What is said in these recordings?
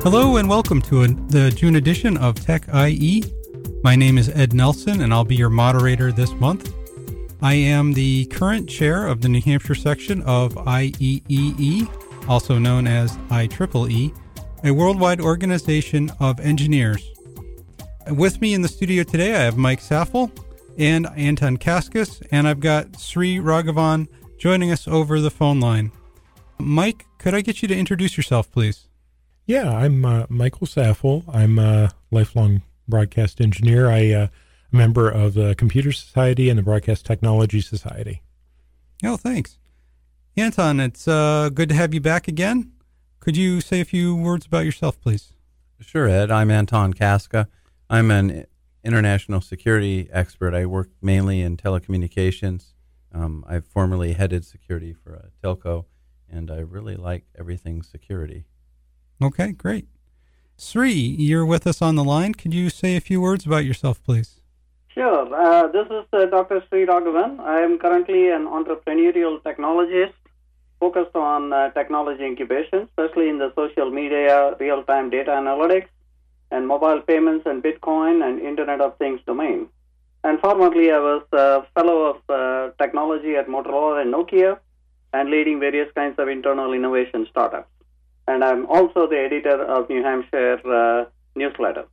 Hello and welcome to the June edition of Tech IE. My name is Ed Nelson and I'll be your moderator this month. I am the current chair of the New Hampshire section of IEEE, also known as IEEE, a worldwide organization of engineers. With me in the studio today, I have Mike Saffel and Anton Kaskas, and I've got Sri Raghavan joining us over the phone line. Mike, could I get you to introduce yourself, please? Yeah, I'm Michael Saffel. I'm a lifelong broadcast engineer. I'm a member of the Computer Society and the Broadcast Technology Society. Oh, thanks. Anton, it's good to have you back again. Could you say a few words about yourself, please? Sure, Ed. I'm Anton Kaska. I'm an international security expert. I work mainly in telecommunications. I've formerly headed security for a telco, and I really like everything security. Okay, great. Sri, you're with us on the line. Could you say a few words about yourself, please? Sure. This is Dr. Sri Raghavan. I am currently an entrepreneurial technologist focused on technology incubation, especially in the social media, real-time data analytics, and mobile payments and Bitcoin and Internet of Things domain. And formerly, I was a fellow of technology at Motorola and Nokia and leading various kinds of internal innovation startups. And I'm also the editor of New Hampshire newsletter.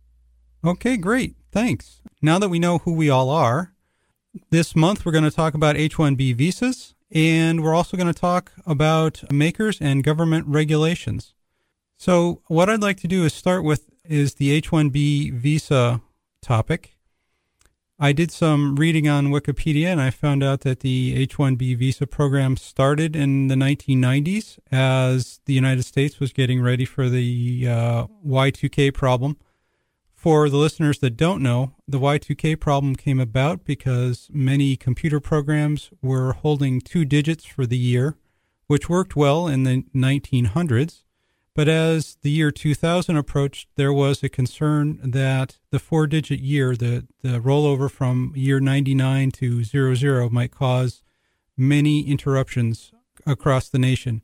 Okay, great. Thanks. Now that we know who we all are, this month we're going to talk about H-1B visas, and we're also going to talk about makers and government regulations. So what I'd like to do is start with is the H-1B visa topic. I did some reading on Wikipedia, and I found out that the H-1B visa program started in the 1990s as the United States was getting ready for the Y2K problem. For the listeners that don't know, the Y2K problem came about because many computer programs were holding 2 digits for the year, which worked well in the 1900s. But as the year 2000 approached, there was a concern that the 4-digit year, the rollover from year 99 to 00, might cause many interruptions across the nation.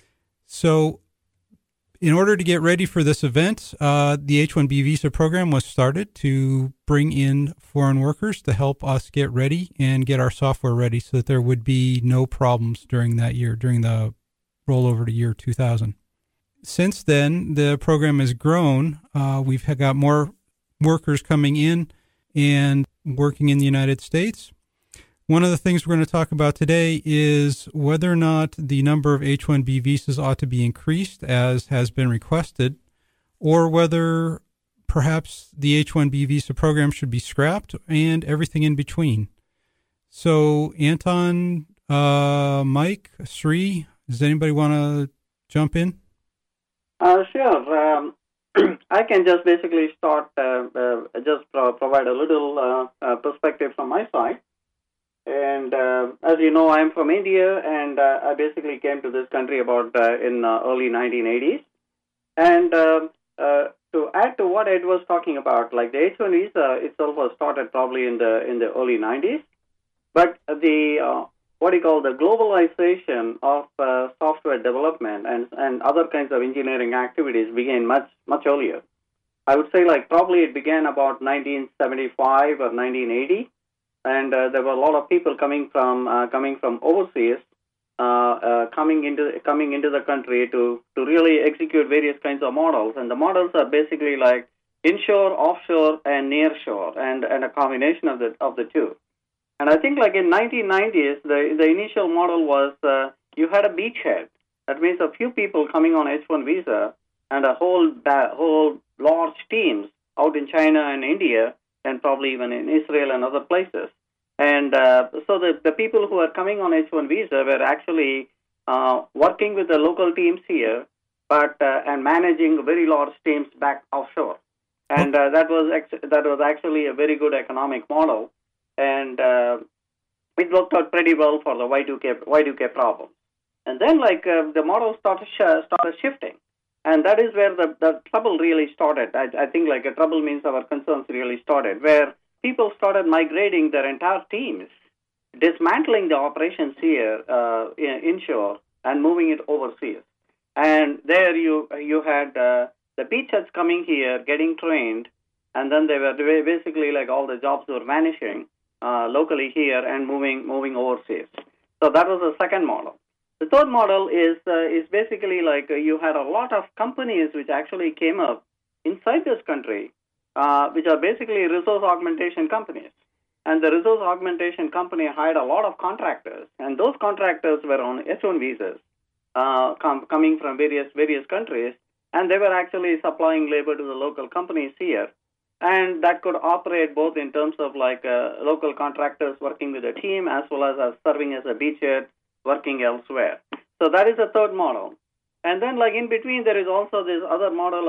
So in order to get ready for this event, the H-1B visa program was started to bring in foreign workers to help us get ready and get our software ready so that there would be no problems during that year, during the rollover to year 2000. Since then, the program has grown. We've got more workers coming in and working in the United States. One of the things we're going to talk about today is whether or not the number of H-1B visas ought to be increased, as has been requested, or whether perhaps the H-1B visa program should be scrapped and everything in between. So, Anton, Mike, Sri, does anybody want to jump in? Sure. I can just basically start, provide a little perspective from my side. And as you know, I'm from India, and I basically came to this country about in early 1980s. And to add to what Ed was talking about, like the H-1 visa itself was started probably in the early 90s. But the the globalization of software development and other kinds of engineering activities began much earlier. I would say probably it began about 1975 or 1980, and there were a lot of people coming from overseas, coming into the country to really execute various kinds of models. And the models are basically like inshore, offshore, and nearshore, and a combination of the two. And I think in 1990s, the initial model was you had a beachhead. That means a few people coming on H-1 visa and a whole large teams out in China and India and probably even in Israel and other places. And so the people who are coming on H-1 visa were actually working with the local teams here, but and managing very large teams back offshore. And that was actually a very good economic model. And it worked out pretty well for the Y2K problem. And then, the model started shifting, and that is where the trouble really started. I think a trouble means our concerns really started, where people started migrating their entire teams, dismantling the operations here inshore and moving it overseas. And there you had the beachheads coming here, getting trained, and then they were basically like all the jobs were vanishing locally here and moving overseas. So that was the second model. The third model is basically like you had a lot of companies which actually came up inside this country, which are basically resource augmentation companies. And the resource augmentation company hired a lot of contractors, and those contractors were on H-1 visas coming from various countries, and they were actually supplying labor to the local companies here. And that could operate both in terms of like local contractors working with a team as well as serving as a beachhead working elsewhere. So that is the third model. And then like in between, there is also this other model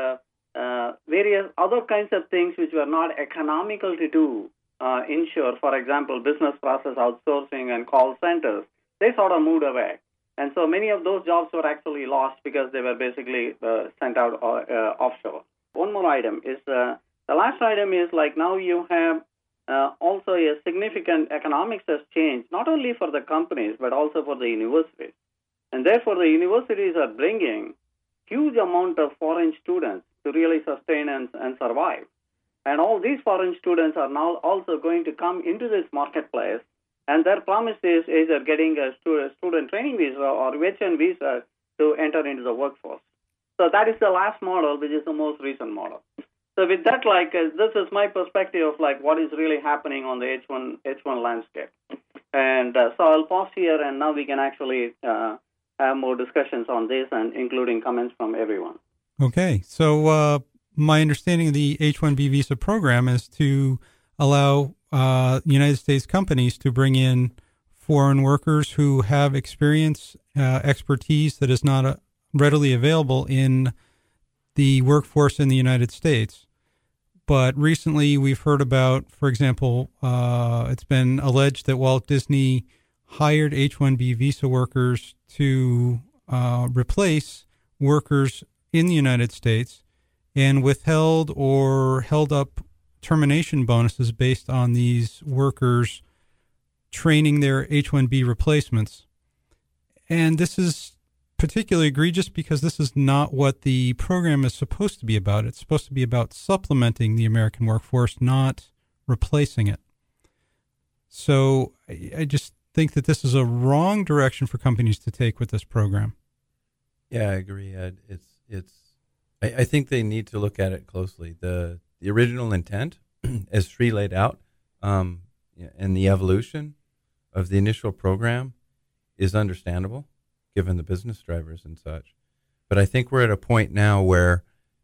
of various other kinds of things which were not economical to do. Ensure, for example, business process outsourcing and call centers, they sort of moved away. And so many of those jobs were actually lost because they were basically sent out offshore. One more item is, the last item is like now you have also a significant economics has changed, not only for the companies, but also for the universities. And therefore, the universities are bringing huge amount of foreign students to really sustain and survive. And all these foreign students are now also going to come into this marketplace, and their promise is either getting a student training visa or H-1 visa to enter into the workforce. So that is the last model, which is the most recent model. So with that, like this is my perspective of like what is really happening on the H-1 landscape. And so I'll pause here, and now we can actually have more discussions on this, and including comments from everyone. Okay, so my understanding of the H-1B visa program is to allow United States companies to bring in foreign workers who have experience, expertise that is not readily available in the workforce in the United States. But recently we've heard about, for example, it's been alleged that Walt Disney hired H-1B visa workers to replace workers in the United States and withheld or held up termination bonuses based on these workers training their H-1B replacements. And this is particularly egregious because this is not what the program is supposed to be about. It's supposed to be about supplementing the American workforce, not replacing it. So I just think that this is a wrong direction for companies to take with this program. Yeah, I agree, Ed. I think they need to look at it closely. The original intent, as Sri laid out, and the evolution of the initial program is understandable, given the business drivers and such. But I think we're at a point now where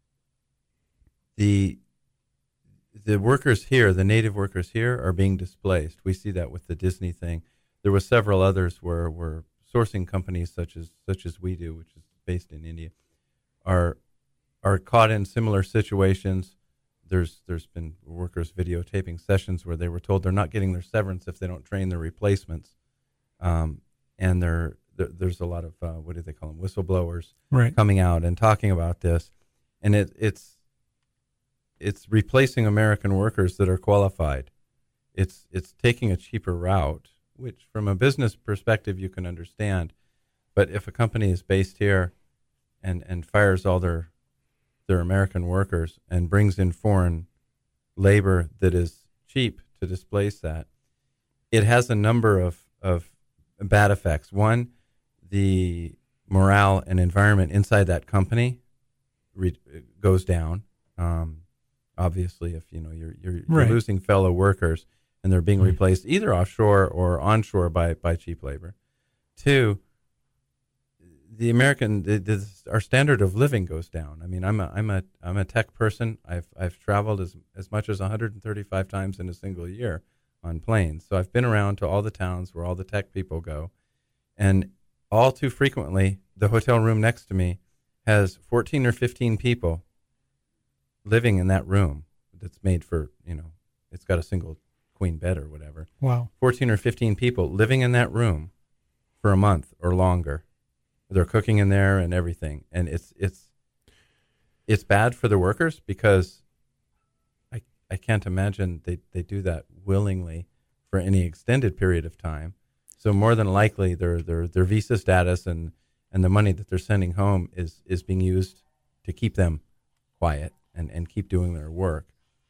the workers here, the native workers here, are being displaced. We see that with the Disney thing. There were several others where sourcing companies such as we do, which is based in India, are caught in similar situations. There's been workers videotaping sessions where they were told they're not getting their severance if they don't train their replacements, and there's a lot of what do they call them, whistleblowers, right, coming out and talking about this, and it's replacing American workers that are qualified. It's taking a cheaper route, which from a business perspective you can understand, but if a company is based here and fires all their American workers and brings in foreign labor that is cheap to displace that, it has a number of bad effects. One, the morale and environment inside that company goes down. Obviously, if you're right, losing fellow workers and they're being replaced either offshore or onshore by cheap labor. Two, our standard of living goes down. I mean, I'm a tech person. I've traveled as much as 135 times in a single year on planes. So I've been around to all the towns where all the tech people go, and all too frequently, the hotel room next to me has 14 or 15 people living in that room that's made for, it's got a single queen bed or whatever. Wow. 14 or 15 people living in that room for a month or longer. They're cooking in there and everything. And it's bad for the workers because I can't imagine they do that willingly for any extended period of time. So more than likely their visa status and the money that they're sending home is being used to keep them quiet and keep doing their work.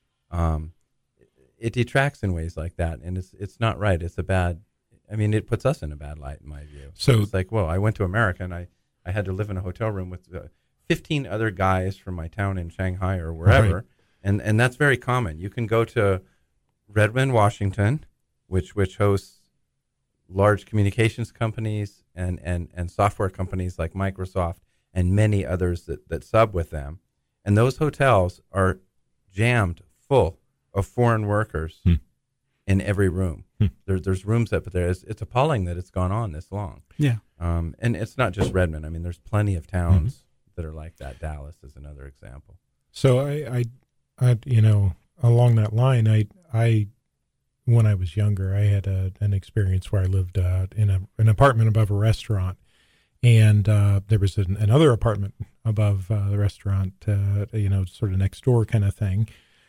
It detracts in ways like that, and it's not right. It's a bad. I mean, it puts us in a bad light, in my view. So it's like, well, I went to America and I had to live in a hotel room with 15 other guys from my town in Shanghai or wherever, right. and that's very common. You can go to Redmond, Washington, which hosts large communications companies and software companies like Microsoft and many others that sub with them. And those hotels are jammed full of foreign workers in every room. There's rooms but it's appalling that it's gone on this long. Yeah. And it's not just Redmond. I mean, there's plenty of towns that are like that. Dallas is another example. So I along that line, I when I was younger, I had an experience where I lived in an apartment above a restaurant, and there was another apartment above the restaurant, sort of next door kind of thing,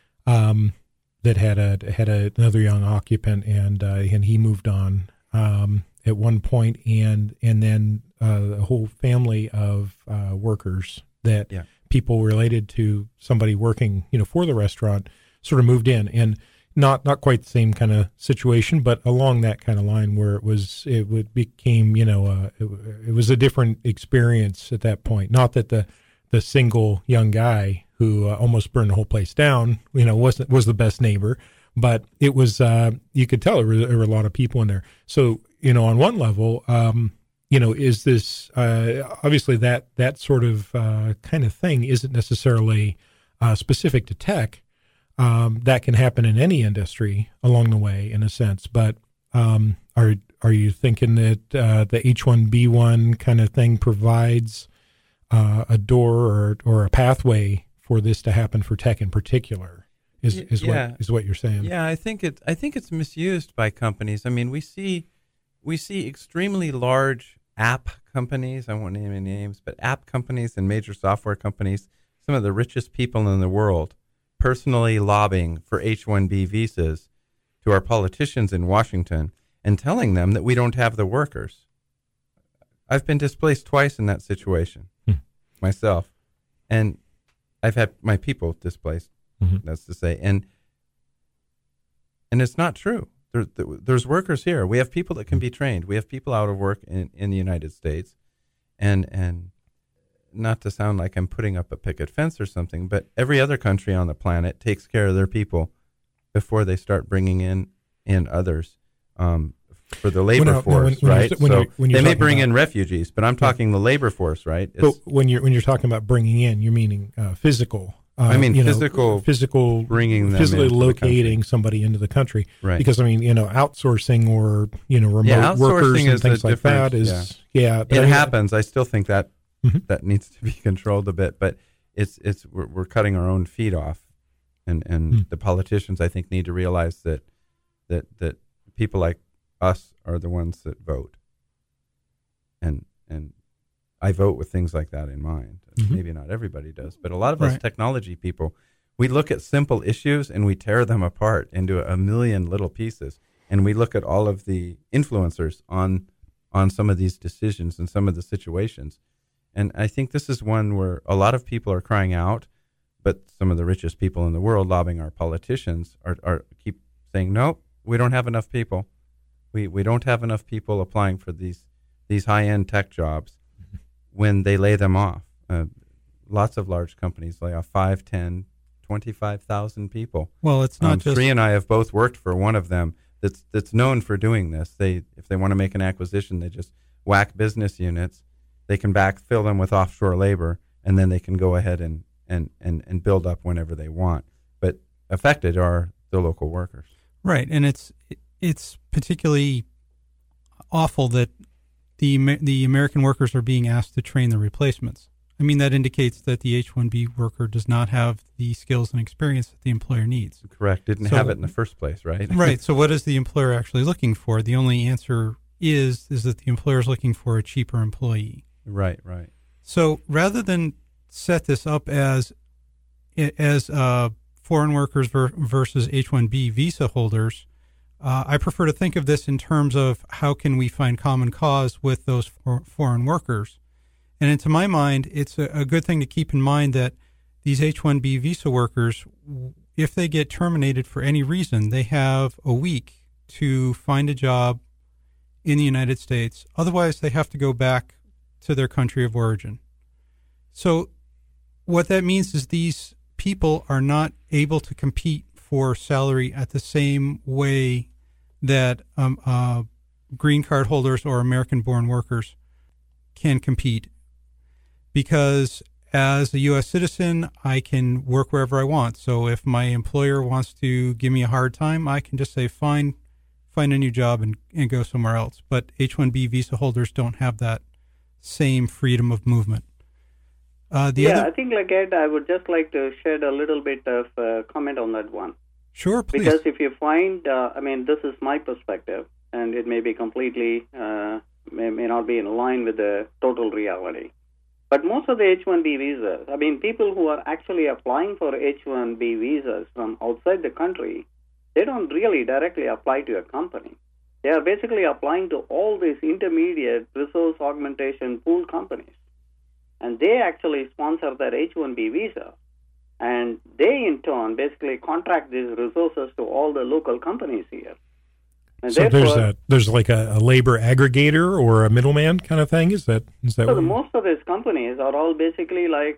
that had another young occupant, and he moved on at one point, and then a whole family of workers that people related to somebody working, for the restaurant sort of moved in, and not quite the same kind of situation, but along that kind of line where it became, it was a different experience at that point. Not that the single young guy who almost burned the whole place down, was the best neighbor, but it was, you could tell there were a lot of people in there. So, on one level, is this, obviously that sort of kind of thing isn't necessarily specific to tech. That can happen in any industry along the way, in a sense. But are you thinking that the H-1B1 kind of thing provides a door or a pathway for this to happen for tech in particular? Is what you're saying? Yeah, I think it's misused by companies. I mean, we see extremely large app companies. I won't name any names, but app companies and major software companies, some of the richest people in the world, personally lobbying for H-1B visas to our politicians in Washington and telling them that we don't have the workers. I've been displaced twice in that situation myself, and I've had my people displaced, that's to say, and it's not true. There's workers here. We have people that can be trained. We have people out of work in the United States, and not to sound like I'm putting up a picket fence or something, but every other country on the planet takes care of their people before they start bringing in others for the labor force, right? So they may bring in refugees, but I'm talking the labor force, right? But when you're talking about bringing in, you're meaning physical. Physical bringing them physically locating somebody into the country, right? Because outsourcing or remote workers and things like that is it happens. I still think that that needs to be controlled a bit, but we're cutting our own feet off, and the politicians, I think, need to realize that people like us are the ones that vote, and I vote with things like that in mind. Maybe not everybody does, but a lot of us technology people, we look at simple issues and we tear them apart into a million little pieces, and we look at all of the influencers on some of these decisions and some of the situations. And I think this is one where a lot of people are crying out, but some of the richest people in the world lobbying our politicians are keep saying, no, we don't have enough people. We don't have enough people applying for these high-end tech jobs when they lay them off. Lots of large companies lay off 5, 10, 25,000 people. Well, it's not just... Sri and I have both worked for one of them that's known for doing this. If they want to make an acquisition, they just whack business units. They can backfill them with offshore labor, and then they can go ahead and build up whenever they want. But affected are the local workers. Right, and it's particularly awful that the American workers are being asked to train the replacements. I mean, that indicates that the H-1B worker does not have the skills and experience that the employer needs. Correct. Didn't have it in the first place, right? Right. So what is the employer actually looking for? The only answer is that the employer is looking for a cheaper employee. Right. So rather than set this up as foreign workers versus H-1B visa holders, I prefer to think of this in terms of how can we find common cause with those foreign workers. And to my mind, it's a good thing to keep in mind that these H-1B visa workers, if they get terminated for any reason, they have a week to find a job in the United States. Otherwise, they have to go back to their country of origin. So what that means is these people are not able to compete for salary at the same way that green card holders or American-born workers can compete, because as a U.S. citizen, I can work wherever I want. So if my employer wants to give me a hard time, I can just say, fine, find a new job and go somewhere else. But H-1B visa holders don't have that same freedom of movement. I think, like Ed, I would just like to shed a little bit of comment on that one. Sure, please. Because if you find, this is my perspective, and it may be completely, may not be in line with the total reality. But most of the H-1B visas, people who are actually applying for H-1B visas from outside the country, they don't really directly apply to a company. They are basically applying to all these intermediate resource augmentation pool companies. And they actually sponsor that H-1B visa. And they, in turn, basically contract these resources to all the local companies here. And so there's like a labor aggregator or a middleman kind of thing? Is that so most of these companies are all basically like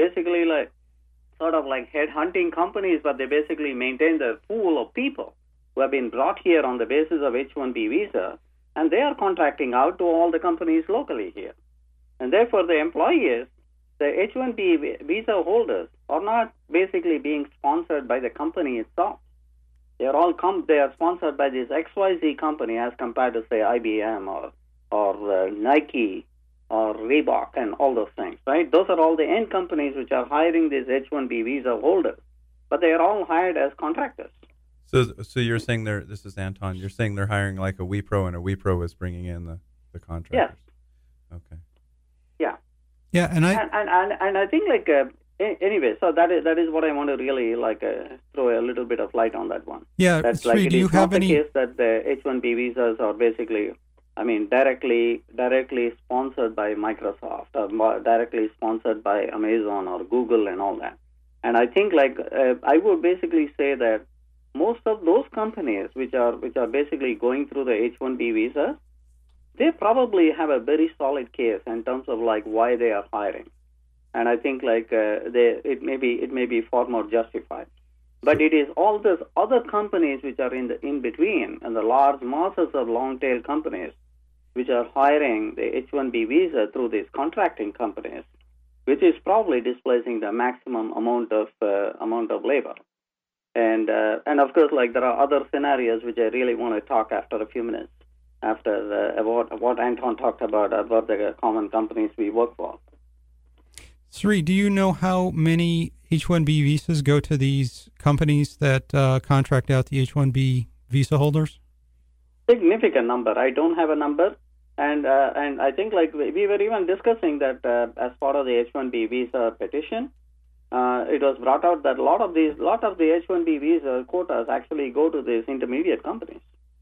sort of like headhunting companies, but they basically maintain the pool of people who have been brought here on the basis of H-1B visa, and they are contracting out to all the companies locally here. And therefore, the employees, the H-1B visa holders, are not basically being sponsored by the company itself. They are all they are sponsored by this XYZ company as compared to, say, IBM or Nike or Reebok and all those things, right? Those are all the end companies which are hiring these H-1B visa holders, but they are all hired as contractors. So you're saying this is Anton, you're saying they're hiring like a WePro, and a WePro is bringing in the contractors? Yes. Okay. Yeah. Yeah, and I think anyway, so that is what I want to really throw a little bit of light on that one. Yeah, that's Sri, do you have any? It is not the case that the H-1B visas are basically, directly sponsored by Microsoft or directly sponsored by Amazon or Google and all that. And I think I would basically say that most of those companies which are basically going through the H-1B visa, they probably have a very solid case in terms of why they are hiring. And I think it may be far more justified. But it is all those other companies which are in between, and the large masses of long tail companies which are hiring the H-1B visa through these contracting companies, which is probably displacing the maximum amount of labor. And of course, there are other scenarios which I really want to talk after a few minutes after about what Anton talked about the common companies we work for. Sri, do you know how many H-1B visas go to these companies that contract out the H-1B visa holders? Significant number. I don't have a number, and I think we were even discussing that as part of the H-1B visa petition. It was brought out that a lot of the H-1B visa quotas actually go to these intermediate companies.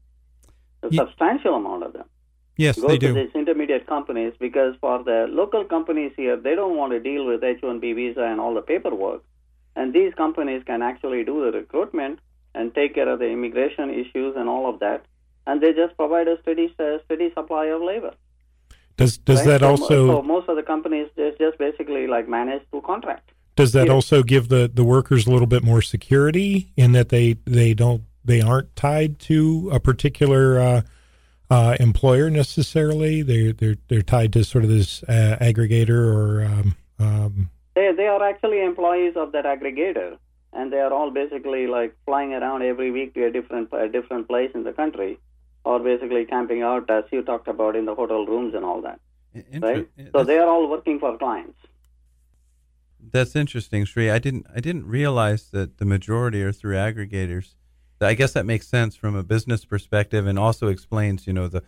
A substantial amount of them. Yes, go they to do. These intermediate companies, because for the local companies here, they don't want to deal with H-1B visa and all the paperwork. And these companies can actually do the recruitment and take care of the immigration issues and all of that. And they just provide a steady supply of labor. Does right? that also... So most of the companies just basically manage through contract. Does that also give the workers a little bit more security in that they aren't tied to a particular employer necessarily? They're tied to sort of this aggregator or. They are actually employees of that aggregator, and they are all basically flying around every week to a different place in the country, or basically camping out, as you talked about, in the hotel rooms and all that. Right? So they are all working for clients. That's interesting, Sri. I didn't realize that the majority are through aggregators. I guess that makes sense from a business perspective, and also explains, the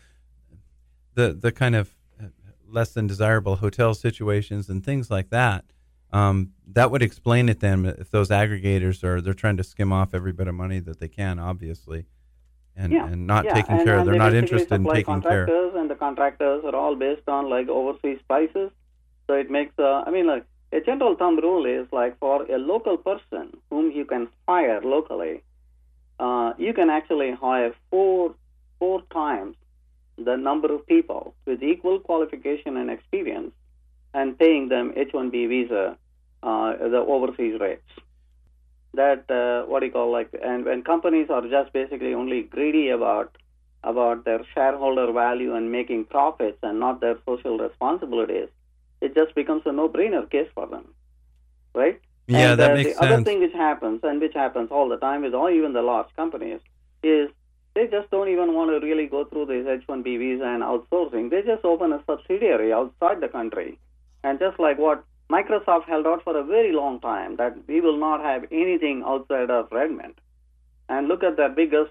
kind of less than desirable hotel situations and things like that. That would explain it then, if those aggregators they're trying to skim off every bit of money that they can, obviously, and not taking care. They're not interested in taking care. And the contractors are all based on overseas prices, so it makes a general thumb rule is like for a local person whom you can hire locally, you can actually hire four times the number of people with equal qualification and experience and paying them H-1B visa, the overseas rates. That, and when companies are just basically only greedy about their shareholder value and making profits and not their social responsibilities, it just becomes a no-brainer case for them, right? Yeah, and, that makes sense. The other thing which happens all the time with even the large companies, is they just don't even want to really go through this H-1B visa and outsourcing. They just open a subsidiary outside the country. And just like what Microsoft held out for a very long time, that we will not have anything outside of Redmond. And look at their biggest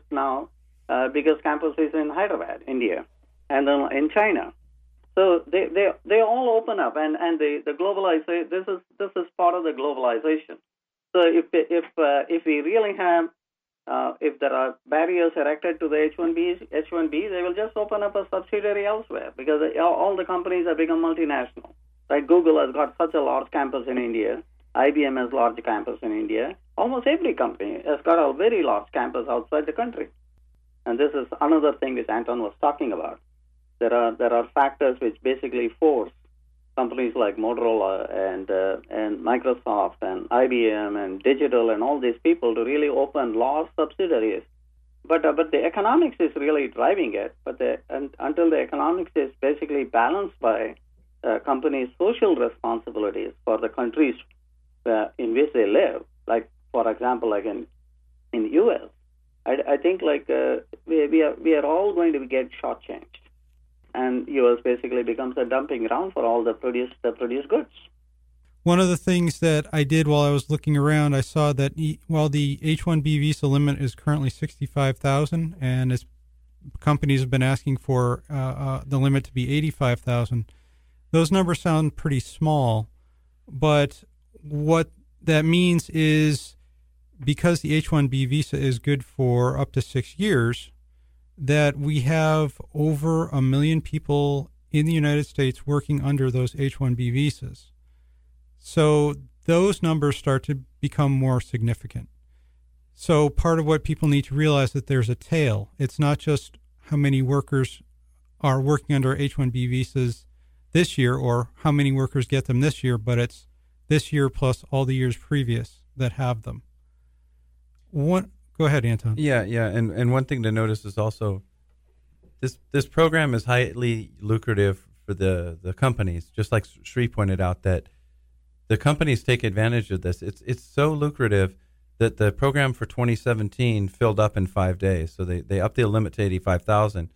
campus is in Hyderabad, India, and then in China. So they all open up, and the globalization. This is part of the globalization. So if we really have if there are barriers erected to the H-1B, they will just open up a subsidiary elsewhere, because all the companies have become multinational. Right? Google has got such a large campus in India. IBM has large campus in India. Almost every company has got a very large campus outside the country. And this is another thing which Anton was talking about. There are factors which basically force companies like Motorola and Microsoft and IBM and Digital and all these people to really open large subsidiaries. But the economics is really driving it. But until the economics is basically balanced by companies' social responsibilities for the countries in which they live, like for example, like in the U.S., I think like we are all going to get shortchanged. And U.S. basically becomes a dumping ground for all the produced goods. One of the things that I did while I was looking around, I saw that while the H-1B visa limit is currently 65,000, and as companies have been asking for the limit to be 85,000, those numbers sound pretty small. But what that means is, because the H-1B visa is good for up to 6 years, that we have over 1 million people in the United States working under those H-1B visas. So those numbers start to become more significant. So part of what people need to realize that there's a tail. It's not just how many workers are working under H-1B visas this year or how many workers get them this year, but it's this year plus all the years previous that have them. Go ahead, Anton. Yeah, and one thing to notice is also this program is highly lucrative for the companies. Just like Sri pointed out, that the companies take advantage of this. It's so lucrative that the program for 2017 filled up in 5 days. So they upped the limit to 85,000.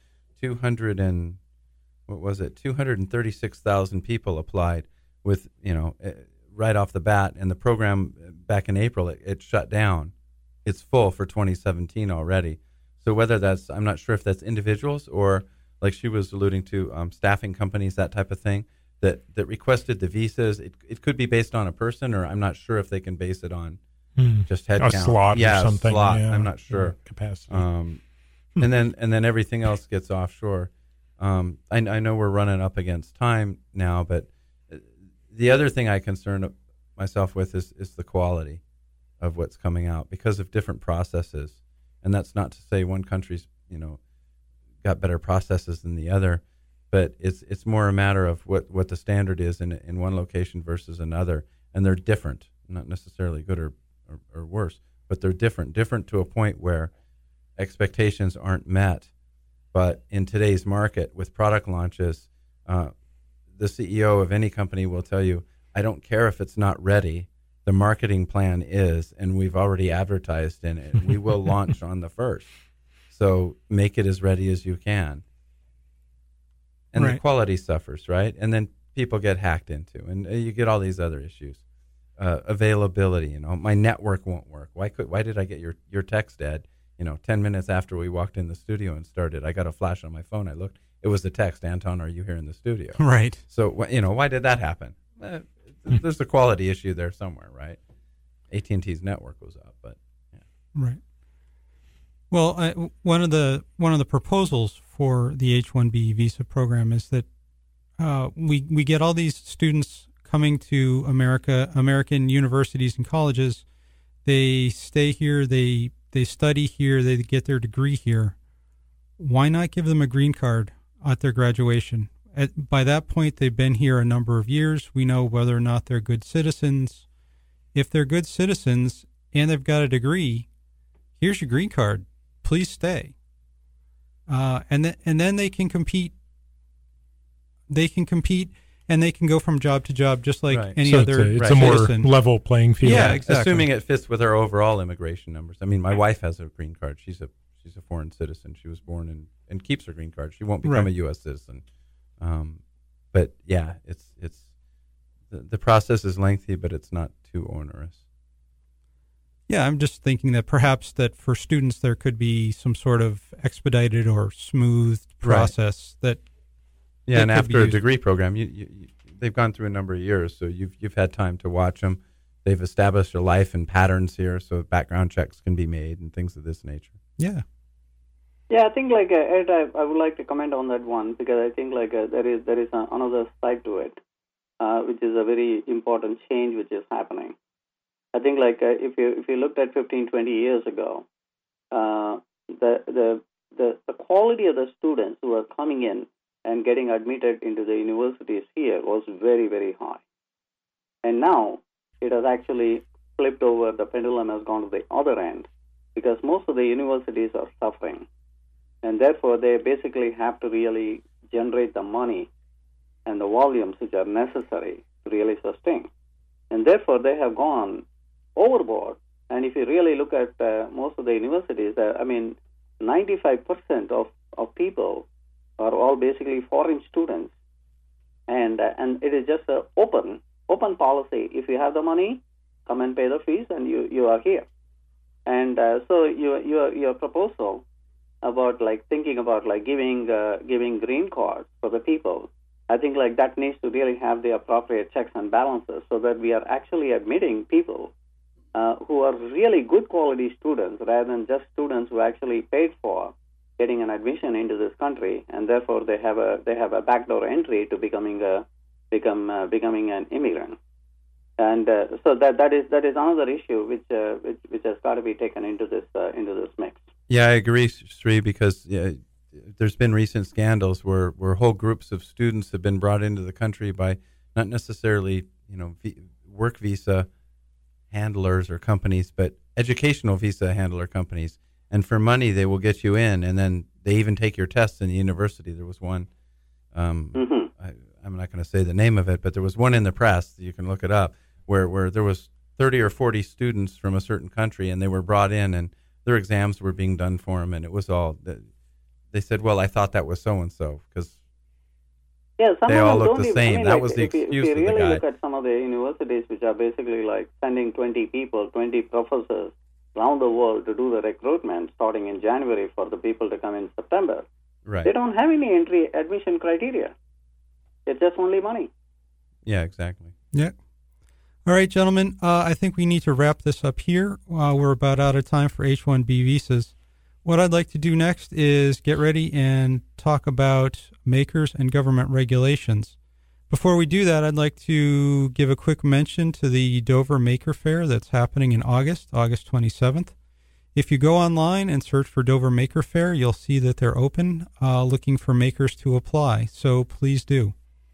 236,000 people applied with right off the bat, and the program back in April it shut down. It's full for 2017 already. So whether that's, I'm not sure if that's individuals or, like she was alluding to, staffing companies, that type of thing, that requested the visas. It could be based on a person, or I'm not sure if they can base it on just head count. A slot or something. Slot. Yeah. I'm not sure. Capacity. And then everything else gets offshore. I know we're running up against time now, but the other thing I concern myself with is the quality of what's coming out because of different processes. And that's not to say one country's, got better processes than the other, but it's more a matter of what the standard is in one location versus another. And they're different, not necessarily good or worse, but they're different to a point where expectations aren't met. But in today's market with product launches, the CEO of any company will tell you, I don't care if it's not ready. The marketing plan is, and we've already advertised in it. We will launch on the 1st. So make it as ready as you can. And right. The quality suffers, right? And then people get hacked into, and you get all these other issues. Availability, my network won't work. Why did I get your text, Ed? 10 minutes after we walked in the studio and started, I got a flash on my phone. I looked, it was a text. Anton, are you here in the studio? Right. So, why did that happen? There's a quality issue there somewhere, right? AT&T's network was up, but yeah. Right. Well, one of the proposals for the H-1B visa program is that we get all these students coming to American universities and colleges, they stay here, they study here, they get their degree here. Why not give them a green card at their graduation? By that point, they've been here a number of years. We know whether or not they're good citizens. If they're good citizens and they've got a degree, here's your green card. Please stay. And then they can compete. They can compete, and they can go from job to job just like any other citizen. It's a more level playing field. Yeah, exactly. Assuming it fits with our overall immigration numbers. I mean, my wife has a green card. She's a foreign citizen. She was born and keeps her green card. She won't become a U.S. citizen. But yeah, it's the process is lengthy, but it's not too onerous. Yeah, I'm just thinking that perhaps that for students there could be some sort of expedited or smooth process that. Yeah, and after a degree program, they've gone through a number of years, so you've had time to watch them. They've established a life and patterns here, so background checks can be made and things of this nature. Yeah. Yeah, I think like Ed, I would like to comment on that one because I think like there is another side to it, which is a very important change which is happening. I think like if you looked at 15, 20 years ago, the quality of the students who are coming in and getting admitted into the universities here was very, very high. And now it has actually flipped over. The pendulum has gone to the other end because most of the universities are suffering. And therefore, they basically have to really generate the money and the volumes which are necessary to really sustain. And therefore, they have gone overboard. And if you really look at most of the universities, 95% of people are all basically foreign students, and it is just an open policy. If you have the money, come and pay the fees, and you are here. And so your proposal about like thinking about like giving green cards for the people, I think like that needs to really have the appropriate checks and balances so that we are actually admitting people who are really good quality students rather than just students who actually paid for getting an admission into this country, and therefore they have a backdoor entry to becoming an immigrant, and so that is another issue which has got to be taken into this mix. Yeah, I agree, Sri, because there's been recent scandals where whole groups of students have been brought into the country by not necessarily work visa handlers or companies, but educational visa handler companies. And for money, they will get you in, and then they even take your tests in the university. There was one, I'm not going to say the name of it, but there was one in the press, you can look it up, where there was 30 or 40 students from a certain country, and they were brought in, and their exams were being done for them, and it was all, they said, well, I thought that was so-and-so, because they all look the same. That was the excuse of the guy. If you really look at some of the universities which are basically like sending 20 people, 20 professors, around the world to do the recruitment starting in January for the people to come in September. Right. They don't have any admission criteria. It's just only money. Yeah, exactly. Yeah. All right, gentlemen, I think we need to wrap this up here. We're about out of time for H-1B visas. What I'd like to do next is get ready and talk about makers and government regulations. Before we do that, I'd like to give a quick mention to the Dover Maker Fair that's happening in August 27th. If you go online and search for Dover Maker Fair, you'll see that they're open, looking for makers to apply. So please do.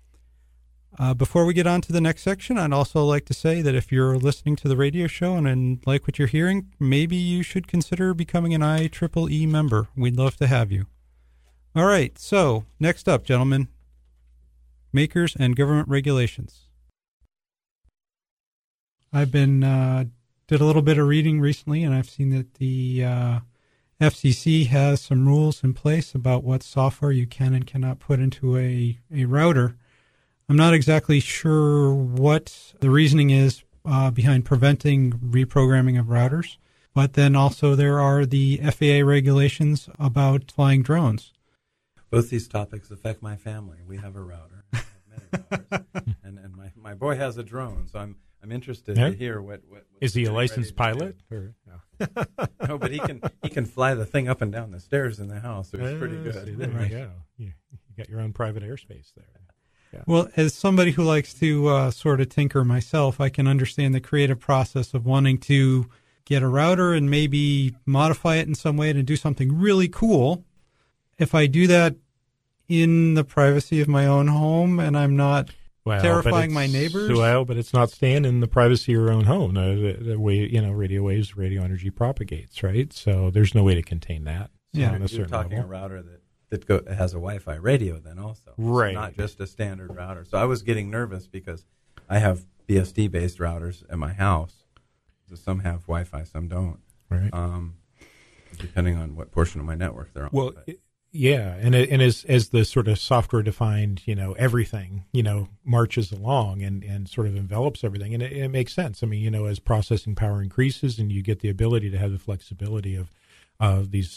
Before we get on to the next section, I'd also like to say that if you're listening to the radio show and like what you're hearing, maybe you should consider becoming an IEEE member. We'd love to have you. All right, so next up, gentlemen. Makers and government regulations. I've been did a little bit of reading recently, and I've seen that the FCC has some rules in place about what software you can and cannot put into a router. I'm not exactly sure what the reasoning is behind preventing reprogramming of routers, but then also there are the FAA regulations about flying drones. Both these topics affect my family. We have a router. and my boy has a drone, so I'm interested to hear what is he a licensed pilot? Or, no. No, but he can fly the thing up and down the stairs in the house. So it's pretty good. There you go. You got your own private airspace there. Well, as somebody who likes to sort of tinker myself, I can understand the creative process of wanting to get a router and maybe modify it in some way to do something really cool. If I do that in the privacy of my own home and I'm not terrifying my neighbors. Well, but it's not staying in the privacy of your own home. The way, radio waves, radio energy propagates, right? So there's no way to contain that. So you're talking a router that has a Wi-Fi radio then also. Right. So not just a standard router. So I was getting nervous because I have BSD-based routers at my house. So some have Wi-Fi, some don't. Right. Depending on what portion of my network they're on. Well, yeah, and as the sort of software-defined, everything, marches along and sort of envelops everything, and it makes sense. I mean, as processing power increases and you get the ability to have the flexibility of these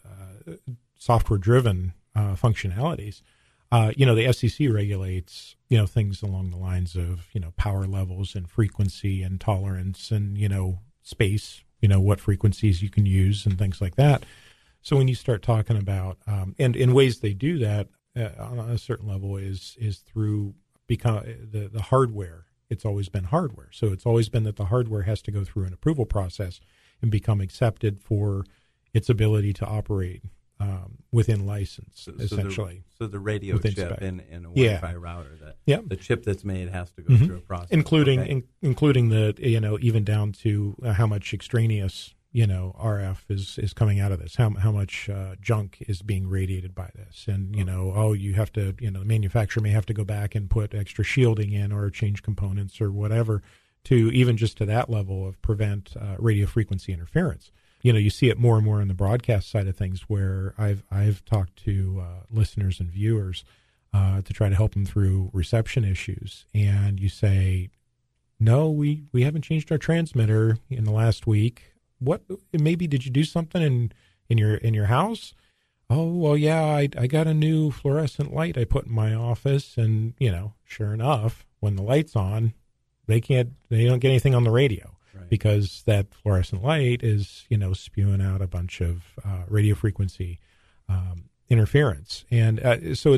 software-driven functionalities, the FCC regulates, things along the lines of, power levels and frequency and tolerance and, space, what frequencies you can use and things like that. So when you start talking about, and in ways they do that on a certain level is through the hardware. It's always been hardware. So it's always been that the hardware has to go through an approval process and become accepted for its ability to operate within license, essentially. So the radio chip in a Wi-Fi router, the chip that's made has to go through a process. Including the, even down to how much extraneous RF is coming out of this, how much junk is being radiated by this. And, you have to, the manufacturer may have to go back and put extra shielding in or change components or whatever to even just to that level of prevent radio frequency interference. You see it more and more on the broadcast side of things where I've talked to listeners and viewers to try to help them through reception issues. And you say, no, we haven't changed our transmitter in the last week. What, maybe did you do something in your house? Oh, well, yeah, I got a new fluorescent light I put in my office, and sure enough, when the light's on, they don't get anything on the radio, right? Because that fluorescent light is spewing out a bunch of radio frequency interference, and so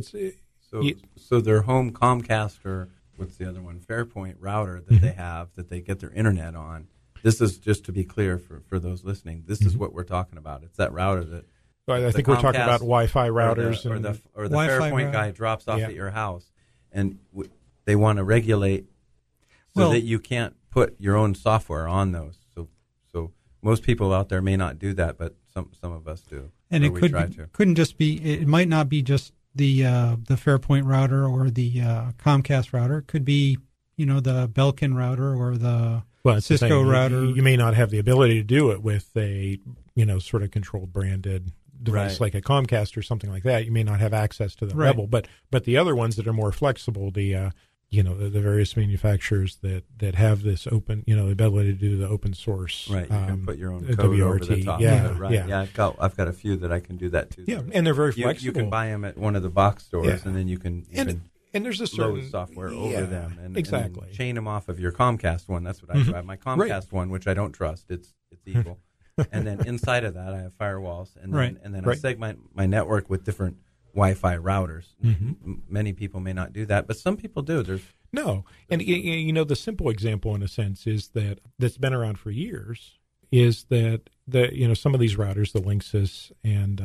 their home Comcast or what's the other one, Fairpoint router that they have that they get their internet on. This is just to be clear for those listening. This is what we're talking about. It's that router that I think we're talking about Wi-Fi routers or the Fairpoint guy drops off at your house, and they want to regulate so that you can't put your own software on those. So most people out there may not do that, but some of us do. And it couldn't just be. It might not be just the Fairpoint router or the Comcast router. It could be the Belkin router or the Cisco router. You may not have the ability to do it with a, sort of controlled branded device like a Comcast or something like that. You may not have access to the Rebel, but the other ones that are more flexible, the various manufacturers that have this open, the ability to do the open source. Right, you can put your own code over the top. Yeah, I've got a few that I can do that too. Yeah, and they're very flexible. You can buy them at one of the box stores, and then you can and there's a certain load software over them and chain them off of your Comcast one. That's what I drive. My Comcast one, which I don't trust, it's evil. And then inside of that, I have firewalls, and then I segment my network with different Wi-Fi routers. Many people may not do that, but some people do. And the simple example, in a sense, is that's been around for years. Is that some of these routers, the Linksys and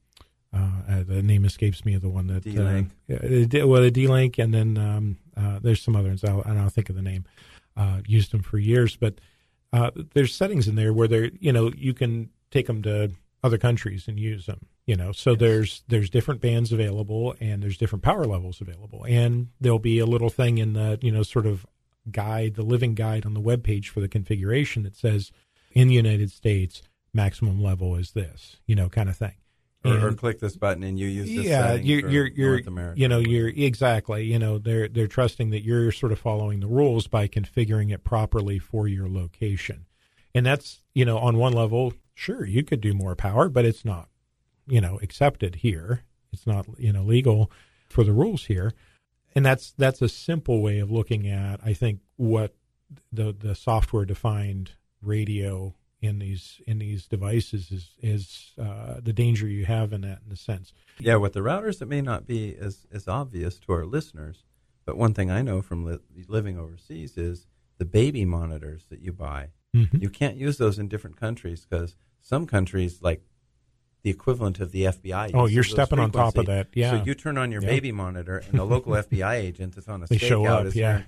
the name escapes me of the one that D-Link. The D-Link, and then there's some other ones. I'll think of the name. Used them for years, but there's settings in there where you can take them to other countries and use them. So there's different bands available and there's different power levels available, and there'll be a little thing in the sort of guide, the living guide on the webpage for the configuration that says in the United States maximum level is this, kind of thing. Or click this button and you use this setting for North America. You're exactly, they're trusting that you're sort of following the rules by configuring it properly for your location. And that's, on one level, sure, you could do more power, but it's not, accepted here. It's not, legal for the rules here. And that's a simple way of looking at, I think, what the software defined radio in these devices is the danger you have in that, in a sense. Yeah, with the routers, it may not be as obvious to our listeners, But one thing I know from living overseas is the baby monitors that you buy. Mm-hmm. You can't use those in different countries because some countries, like the equivalent of the FBI. Oh, you're stepping on top of that. Yeah. So you turn on your baby monitor, and the local FBI agent is on a they stakeout. show up, yeah.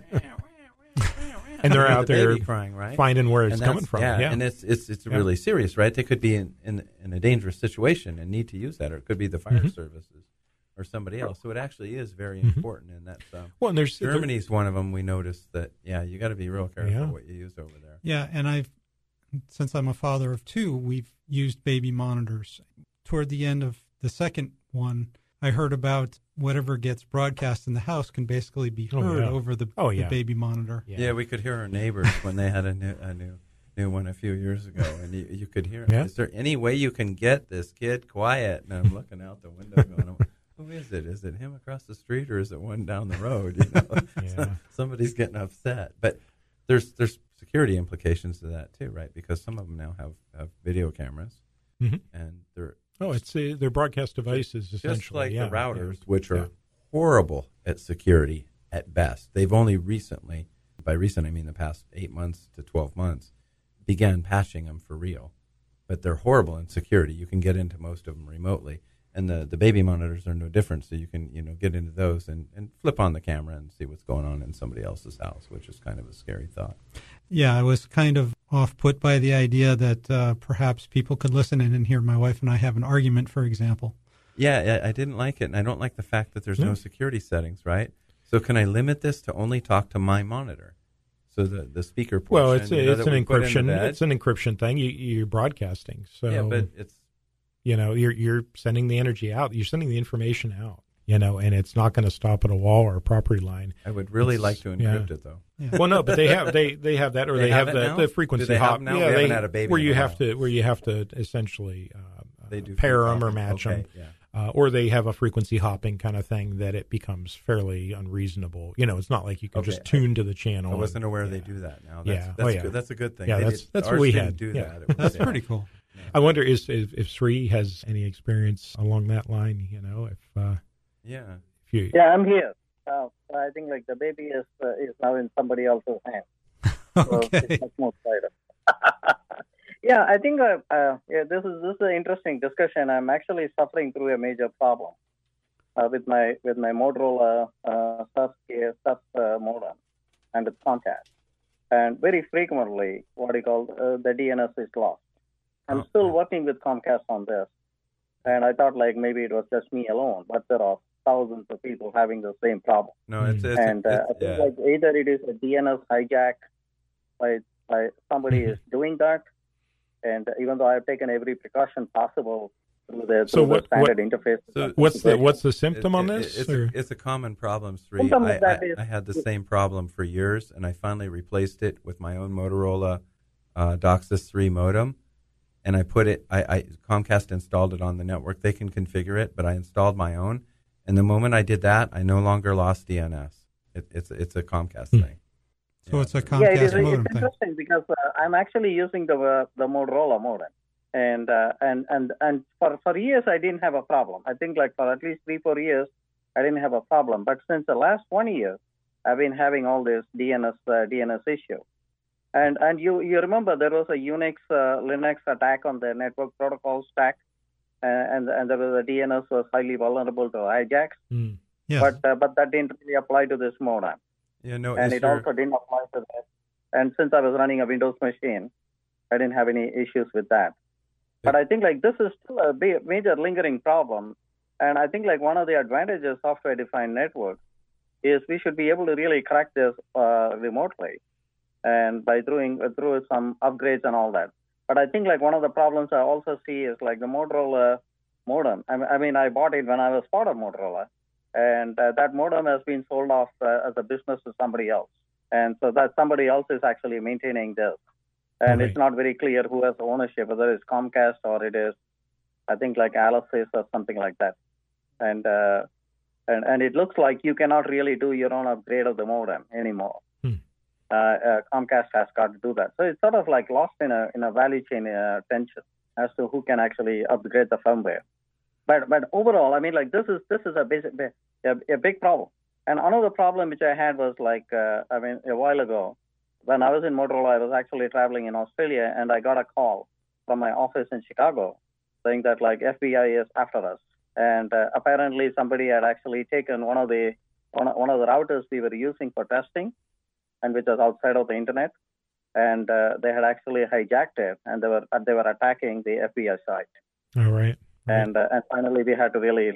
And they're out there crying, right? finding where it's coming from. Yeah, and it's really serious, right? They could be in a dangerous situation and need to use that, or it could be the fire services or somebody else. So it actually is very important, and that's well. And Germany's one of them. We noticed that. Yeah, you got to be real careful what you use over there. Yeah, and since I'm a father of two, we've used baby monitors. Toward the end of the second one, I heard about whatever gets broadcast in the house can basically be heard over the baby monitor. Yeah, we could hear our neighbors when they had a new one a few years ago, and you could hear them. Is there any way you can get this kid quiet? And I'm looking out the window going, who is it? Is it him across the street, or is it one down the road? Somebody's getting upset. But there's security implications to that too, right? Because some of them now have video cameras, and they're it's their broadcast devices, essentially. Just like the routers, which are horrible at security at best. They've only recently, by recent I mean the past 8 months to 12 months, began patching them for real. But they're horrible in security. You can get into most of them remotely. And the baby monitors are no different, so you can get into those and flip on the camera and see what's going on in somebody else's house, which is kind of a scary thought. Yeah, I was kind of off-put by the idea that perhaps people could listen in and hear my wife and I have an argument, for example. Yeah, I didn't like it, and I don't like the fact that there's no security settings, right? So can I limit this to only talk to my monitor? So the speaker portion. Well, it's an encryption. It's an encryption thing. You're broadcasting. So yeah, but it's. You're sending the energy out. You're sending the information out. And it's not going to stop at a wall or a property line. I would really like to encrypt it, though. Yeah. Well, no, but they have that, or they have the frequency hop. Now? Yeah, they haven't had a baby where you have to essentially pair them or match them. Yeah. Or they have a frequency hopping kind of thing that it becomes fairly unreasonable. It's not like you can just tune to the channel. I wasn't aware they do that now. That's good. That's a good thing. Yeah, that's what we had. Do that. That's pretty cool. Yeah. I wonder if Sri has any experience along that line. I'm here. I think like the baby is now in somebody else's hand. Okay. So it's much more quieter. Yeah, I think this is an interesting discussion. I'm actually suffering through a major problem with my Motorola SAS modem and its Comcast, and very frequently the DNS is lost. I'm still working with Comcast on this, and I thought like maybe it was just me alone, but there are thousands of people having the same problem. No, I think like either it is a DNS hijack by somebody is doing that, and even though I've taken every precaution possible through the standard interface. So what's the symptom on this? It's a common problem, Sri. I had the same problem for years, and I finally replaced it with my own Motorola DOCSIS 3 modem. And I put it, Comcast installed it on the network. They can configure it, but I installed my own. And the moment I did that, I no longer lost DNS. It's a Comcast thing. So it's a Comcast modem it's interesting because I'm actually using the Motorola modem. And for years, I didn't have a problem. I think like for at least 3-4 years, I didn't have a problem. But since the last 1 year, I've been having all this DNS issue. And you remember there was a Unix Linux attack on the network protocol stack, and there was a DNS was highly vulnerable to hijacks. Yes. But that didn't really apply to this modem. Yeah, no, and it also didn't apply to that. And since I was running a Windows machine, I didn't have any issues with that. But I think like this is still a major lingering problem. And I think like one of the advantages of software-defined networks is we should be able to really crack this remotely, and by through some upgrades and all that. But I think like one of the problems I also see is like the Motorola modem. I mean, I bought it when I was part of Motorola, and that modem has been sold off as a business to somebody else. And so that somebody else is actually maintaining this. And It's not very clear who has ownership, whether it's Comcast or it is, I think, like Alisys or something like that. And it looks like you cannot really do your own upgrade of the modem anymore. Comcast has got to do that. So it's sort of like lost in a value chain tension as to who can actually upgrade the firmware. But overall, I mean, like this is a big problem. And another problem which I had was a while ago, when I was in Motorola, I was actually traveling in Australia, and I got a call from my office in Chicago saying that FBI is after us. And apparently somebody had actually taken one of the routers we were using for testing, and which was outside of the internet, and they had actually hijacked it, and they were attacking the FBI site. All right. And finally we had to really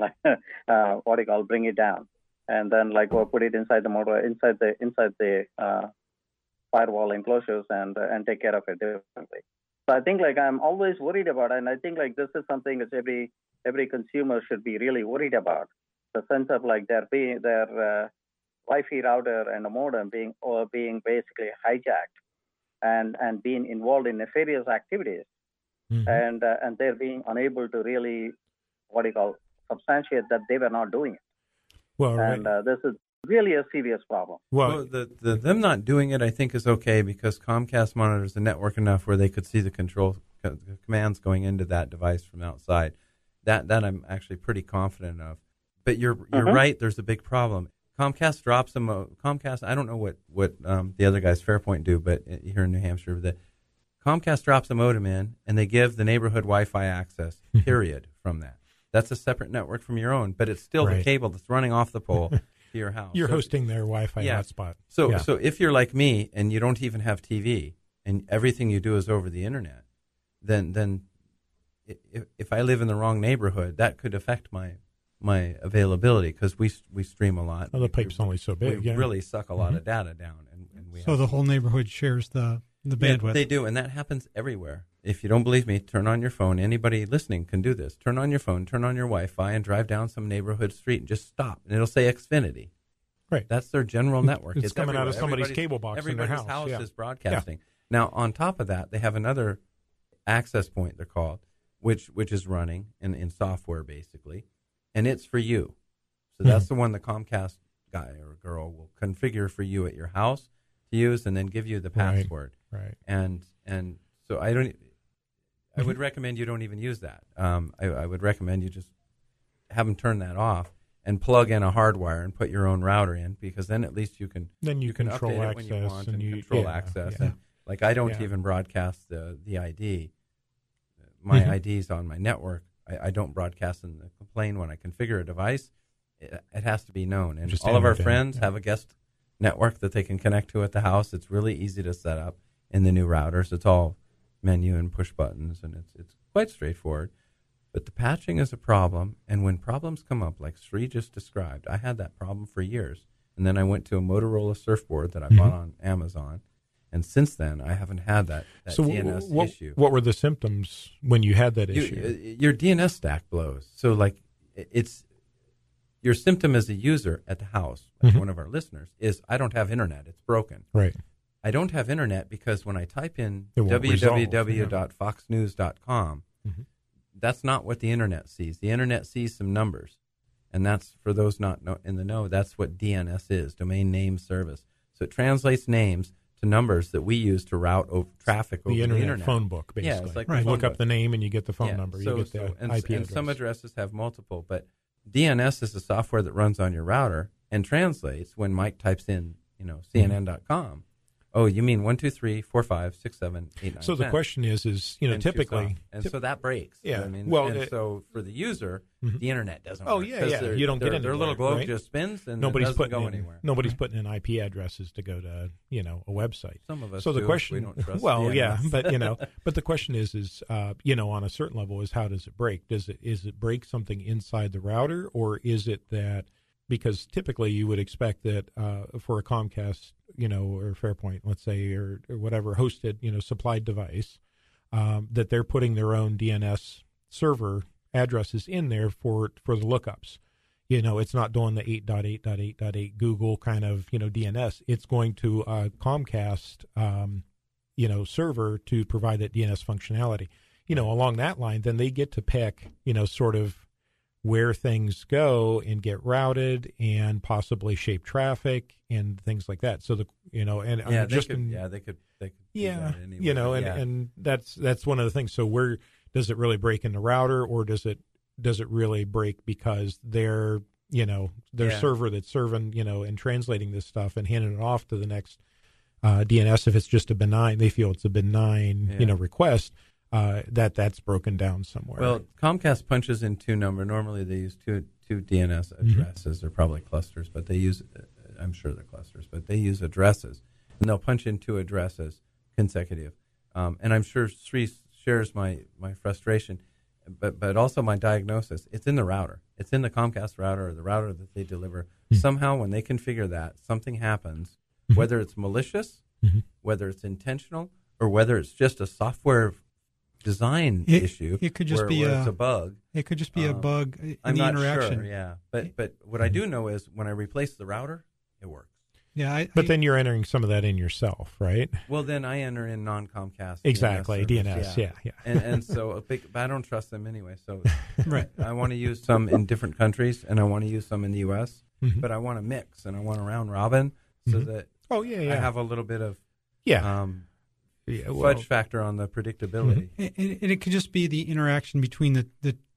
bring it down, and then put it inside the motor, inside the firewall enclosures, and take care of it differently. So I think I'm always worried about it, and I think this is something that every consumer should be really worried about. The sense of their Wi-Fi router and a modem being basically hijacked and being involved in nefarious activities, and they're being unable to really substantiate that they were not doing it. Well, and this is really a serious problem. Well, the them not doing it, I think, is okay because Comcast monitors the network enough where they could see the commands going into that device from outside. That I'm actually pretty confident of. But you're right. There's a big problem. Comcast drops them. Comcast. I don't know what the other guys, Fairpoint, do, but here in New Hampshire, Comcast drops a modem in, and they give the neighborhood Wi-Fi access. Period. From that, that's a separate network from your own, but it's still the cable that's running off the pole to your house. You're hosting their Wi-Fi hotspot. So if you're like me and you don't even have TV and everything you do is over the internet, then if I live in the wrong neighborhood, that could affect my availability because we stream a lot. Well, the pipe's only so big. We really suck a lot of data down, and we so the whole neighborhood shares the bandwidth. They do, and that happens everywhere. If you don't believe me, turn on your phone. Anybody listening can do this. Turn on your phone, turn on your Wi-Fi, and drive down some neighborhood street and just stop, and it'll say Xfinity. Right. That's their general network. It's coming out of somebody's cable box in their house. Everybody's house is broadcasting. Yeah. Now, on top of that, they have another access point, they're called, which is running in software, basically, and it's for you. So that's the one the Comcast guy or girl will configure for you at your house to use and then give you the password. Right. And so I would recommend you don't even use that. I would recommend you just have them turn that off and plug in a hardwire and put your own router in, because then at least you can control update access it when you want and you control access. And I don't even broadcast the ID. My ID's on my network. I don't broadcast in the plane when I configure a device. It has to be known. And all of our friends have a guest network that they can connect to at the house. It's really easy to set up in the new routers. It's all menu and push buttons, and it's quite straightforward. But the patching is a problem, and when problems come up, like Sri just described, I had that problem for years. And then I went to a Motorola surfboard that I bought on Amazon, and since then I haven't had that DNS issue. What were the symptoms when you had that issue? Your DNS stack blows. So it's your symptom as a user at the house, like one of our listeners, is I don't have internet. It's broken. Right. I don't have internet because when I type in www.foxnews.com, that's not what the internet sees. The internet sees some numbers, and that's, for those not in the know, that's what DNS is, domain name service. So it translates names to numbers that we use to route traffic over the internet. Phone book, basically. Yeah, it's like you look up the name and you get the phone number. So, you get the IP address. And some addresses have multiple, but DNS is the software that runs on your router and translates when Mike types in, CNN.com. Oh, you mean 1, 2, 3, 4, 5, 6, 7, 8, 9, So 10. the question is typically, so that breaks. Yeah. I mean, so for the user, the internet doesn't. Oh work, yeah. You don't get anywhere. Their little globe right? just spins and nobody's it doesn't go anywhere. Nobody's putting in IP addresses to go to a website. Some of us. So the do. question, We don't trust but but the question is on a certain level is how does it break? Is it break something inside the router, or is it that? Because typically you would expect that for a Comcast, or Fairpoint, let's say, or whatever hosted, supplied device, that they're putting their own DNS server addresses in there for the lookups. It's not doing the 8.8.8.8 Google kind of, DNS. It's going to a Comcast, server to provide that DNS functionality. Along that line, then they get to pick, sort of where things go and get routed and possibly shape traffic and things like that. So they could do that anyway. And that's one of the things. So where does it really break in the router, or does it really break because they're their server that's serving, and translating this stuff and handing it off to the next DNS. If it's just a benign, they feel it's a benign, request, that's broken down somewhere. Well, Comcast punches in two number. Normally they use two DNS addresses. They're probably clusters, but they use, I'm sure they're clusters, but they use addresses. And they'll punch in two addresses consecutive. And I'm sure Sri shares my frustration, but also my diagnosis. It's in the router. It's in the Comcast router or the router that they deliver. Somehow when they configure that, something happens, whether it's malicious, whether it's intentional, or whether it's just a software design issue. It could just where be it's a bug. It could just be a bug in I'm the not interaction. sure, yeah. But what I do know is when I replace the router, it works. Yeah, but then you're entering some of that in yourself, right? Well, then I enter in non-Comcast. Exactly, DNS, yeah. And so but I don't trust them anyway. So right. I want to use some in different countries, and I want to use some in the U.S., but I want to mix, and I want to round robin so that I have a little bit of fudge factor on the predictability. And it could just be the interaction between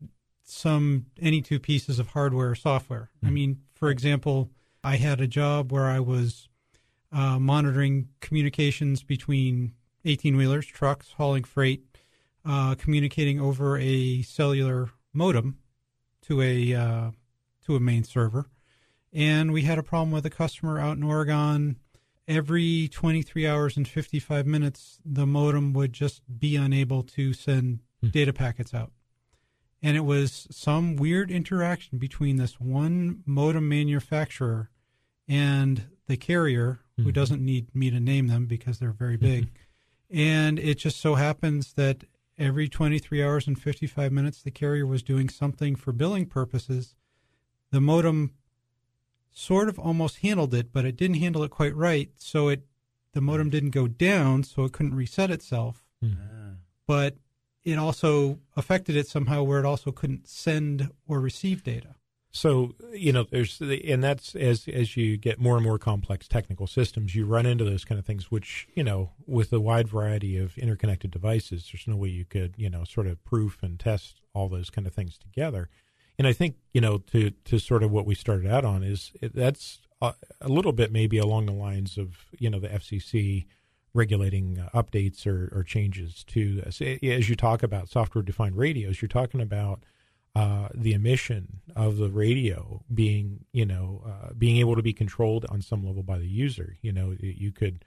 any two pieces of hardware or software. I mean, for example, I had a job where I was monitoring communications between 18-wheelers, trucks, hauling freight, communicating over a cellular modem to a main server. And we had a problem with a customer out in Oregon. Every 23 hours and 55 minutes, the modem would just be unable to send data packets out. And it was some weird interaction between this one modem manufacturer and the carrier, who doesn't need me to name them because they're very big. And it just so happens that every 23 hours and 55 minutes, the carrier was doing something for billing purposes. The modem sort of almost handled it, but it didn't handle it quite right. So the modem didn't go down, so it couldn't reset itself. But it also affected it somehow where it also couldn't send or receive data. So, and that's as you get more and more complex technical systems, you run into those kind of things, which, with a wide variety of interconnected devices, there's no way you could, sort of proof and test all those kind of things together. And I think, to sort of what we started out on that's a little bit maybe along the lines of, the FCC regulating updates or changes to this. As you talk about software-defined radios, you're talking about the emission of the radio being, being able to be controlled on some level by the user. You could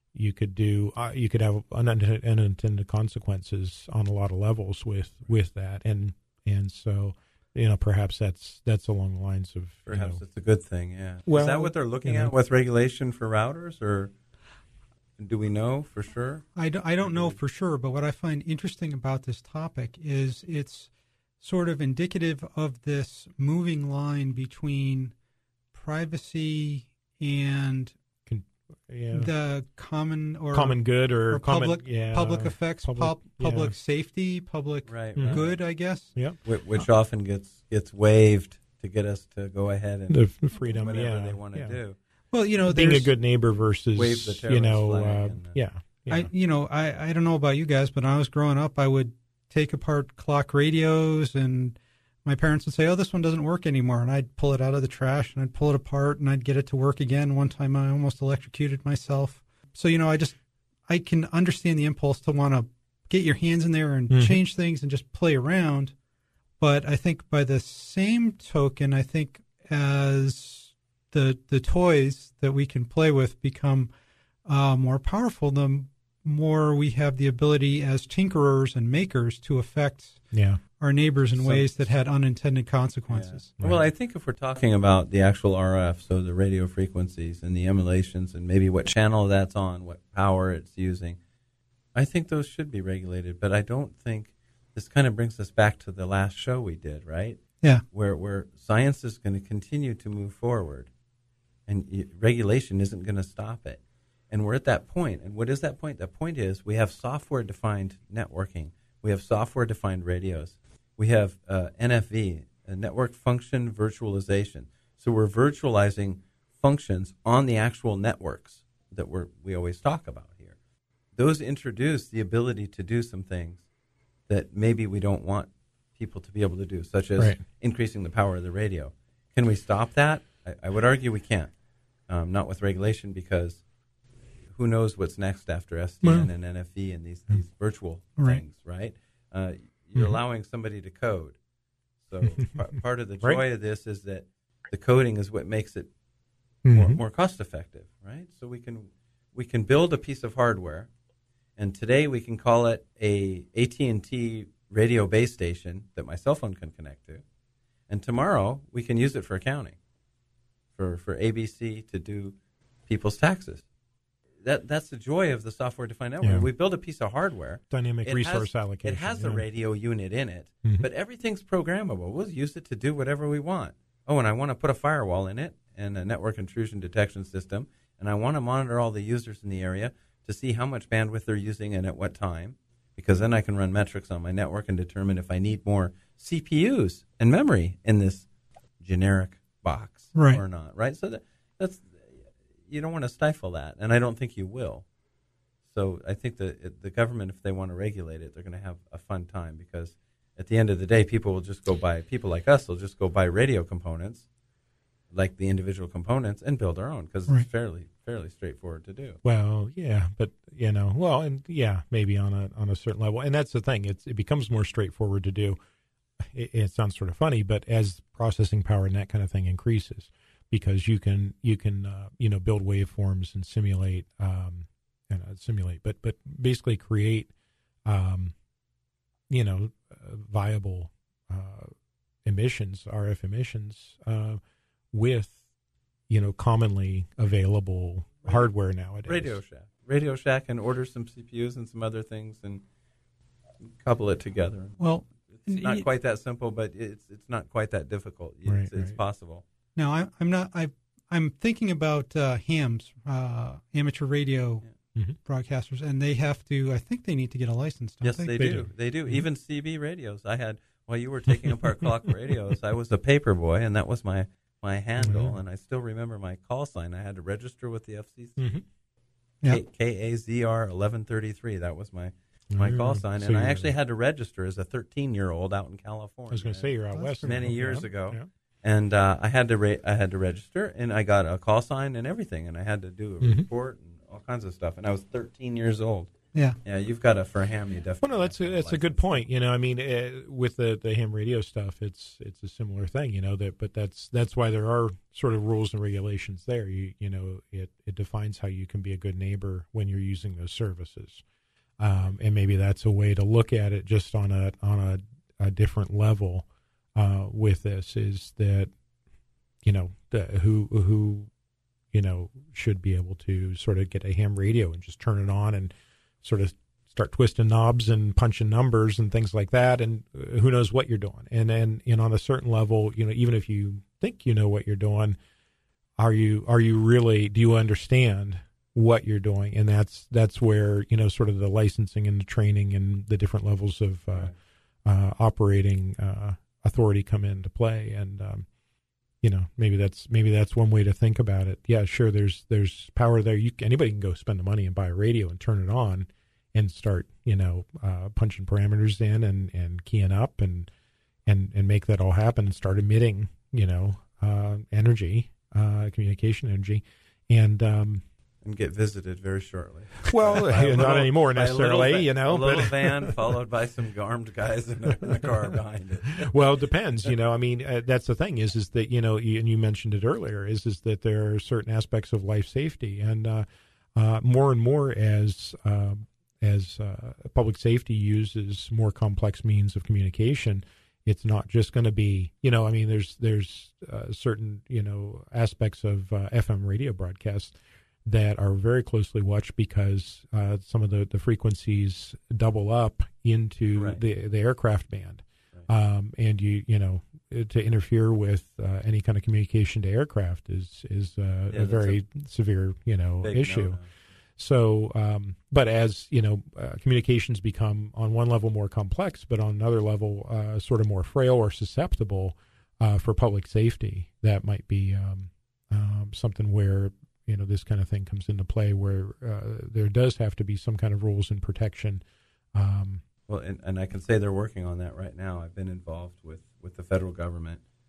have unintended consequences on a lot of levels with that, and so perhaps that's along the lines of perhaps it's a good thing. Yeah. Well, is that what they're looking at with regulation for routers, or do we know for sure? I don't know for sure, but what I find interesting about this topic is it's sort of indicative of this moving line between privacy and the common good or public effects, public safety, public good, I guess. Yeah, which often gets waived to get us to go ahead and the freedom, whatever they want to do. Well, being a good neighbor versus wave the flag I don't know about you guys, but when I was growing up, I would take apart clock radios, and my parents would say, "Oh, this one doesn't work anymore," and I'd pull it out of the trash and I'd pull it apart and I'd get it to work again. One time, I almost electrocuted myself. So I can understand the impulse to want to get your hands in there and change things and just play around. But I think by the same token, I think as the toys that we can play with become more powerful, the more we have the ability as tinkerers and makers to affect our neighbors in ways that had unintended consequences. Yeah. Well, I think if we're talking about the actual RF, so the radio frequencies and the emulations and maybe what channel that's on, what power it's using, I think those should be regulated. But I don't think this kind of brings us back to the last show we did, right? Yeah. Where science is going to continue to move forward and regulation isn't going to stop it. And we're at that point. And what is that point? That point is we have software-defined networking. We have software-defined radios. We have NFV, a network function virtualization. So we're virtualizing functions on the actual networks that we always talk about here. Those introduce the ability to do some things that maybe we don't want people to be able to do, such as increasing the power of the radio. Can we stop that? I would argue we can't. Not with regulation, because who knows what's next after SDN and NFV and these virtual things, right? You're allowing somebody to code. So part of the joy of this is that the coding is what makes it more cost effective, right? So we can build a piece of hardware, and today we can call it a AT&T radio base station that my cell phone can connect to, and tomorrow we can use it for accounting, for ABC to do people's taxes. That's the joy of the software-defined network. Yeah. We build a piece of hardware. Dynamic resource allocation. It has a radio unit in it, but everything's programmable. We'll use it to do whatever we want. Oh, and I want to put a firewall in it and a network intrusion detection system, and I want to monitor all the users in the area to see how much bandwidth they're using and at what time, because then I can run metrics on my network and determine if I need more CPUs and memory in this generic box or not, right? So that's you don't want to stifle that, and I don't think you will. So I think the government, if they want to regulate it, they're going to have a fun time, because at the end of the day, people like us will just go buy radio components, like the individual components, and build our own, because it's fairly straightforward to do. Well, yeah, but maybe on a certain level, and that's the thing. It becomes more straightforward to do. It sounds sort of funny, but as processing power and that kind of thing increases, because you can build waveforms and simulate, but basically create viable emissions, RF emissions, with commonly available hardware nowadays. Radio Shack can order some CPUs and some other things and couple it together. Well, it's not quite that simple, but it's not quite that difficult. It's possible. Now, I'm thinking about hams, amateur radio broadcasters, and they have to. I think they need to get a license. Don't Yes, they? They do. Even CB radios. I had, while you were taking apart clock radios, I was a paper boy, and that was my handle, and I still remember my call sign. I had to register with the FCC. KAZR 1133. That was my call sign, and I actually had to register as a 13-year-old out in California. I was going to say you're out west many years ago. Yeah. And I had to register, and I got a call sign and everything, and I had to do a report and all kinds of stuff. And I was 13 years old. Yeah, you've got a for ham. You definitely. Well, no, that's a good point. I mean, with the ham radio stuff, it's a similar thing. But that's why there are sort of rules and regulations there. It defines how you can be a good neighbor when you're using those services, and maybe that's a way to look at it just on a different level. With this is that, who should be able to sort of get a ham radio and just turn it on and sort of start twisting knobs and punching numbers and things like that. And who knows what you're doing. And on a certain level, even if you think you know what you're doing, are you really, do you understand what you're doing? And that's where, sort of the licensing and the training and the different levels of operating authority come into play, and maybe that's one way to think about it. Yeah, sure. There's power there. Anybody can go spend the money and buy a radio and turn it on and start punching parameters in and keying up and make that all happen and start emitting energy, communication energy, and get visited very shortly. Well, not anymore necessarily, a little van followed by some armed guys in a car behind it. Well, it depends. I mean, that's the thing is that and you mentioned it earlier is that there are certain aspects of life safety, and more and more as public safety uses more complex means of communication. It's not just going to be, I mean, there's certain aspects of FM radio broadcasts that are very closely watched because some of the frequencies double up into the aircraft band, and to interfere with any kind of communication to aircraft is a very severe issue. No. So, but as communications become on one level more complex, but on another level sort of more frail or susceptible for public safety, that might be something where this kind of thing comes into play, where there does have to be some kind of rules and protection. Well, and I can say they're working on that right now. I've been involved with the federal government